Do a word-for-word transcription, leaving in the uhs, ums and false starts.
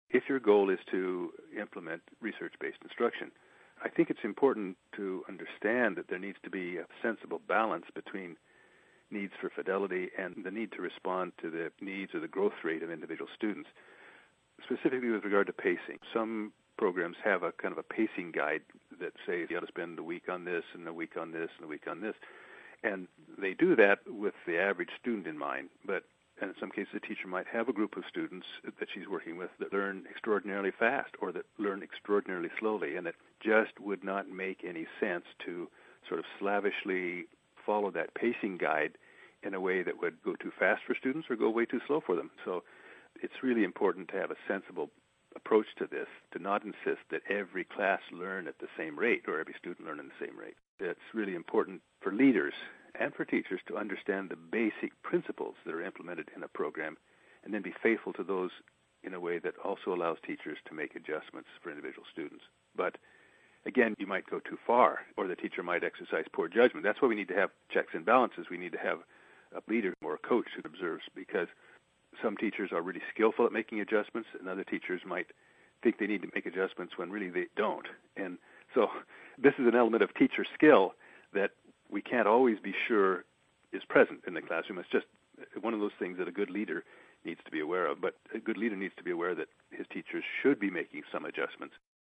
if your goal is to implement research-based instruction, I think it's important to understand that there needs to be a sensible balance between needs for fidelity and the need to respond to the needs or the growth rate of individual students. Specifically with regard to pacing, some programs have a kind of a pacing guide that says you ought to spend a week on this and a week on this and a week on this. And they do that with the average student in mind, but in some cases the teacher might have a group of students that she's working with that learn extraordinarily fast or that learn extraordinarily slowly, and it just would not make any sense to sort of slavishly follow that pacing guide in a way that would go too fast for students or go way too slow for them. So it's really important to have a sensible approach to this, to not insist that every class learn at the same rate or every student learn at the same rate. It's really important for leaders and for teachers to understand the basic principles that are implemented in a program and then be faithful to those in a way that also allows teachers to make adjustments for individual students. But again, you might go too far, or the teacher might exercise poor judgment. That's why we need to have checks and balances. We need to have a leader or a coach who observes, because some teachers are really skillful at making adjustments, and other teachers might think they need to make adjustments when really they don't. And so this is an element of teacher skill that we can't always be sure is present in the classroom. It's just one of those things that a good leader needs to be aware of. But a good leader needs to be aware that his teachers should be making some adjustments.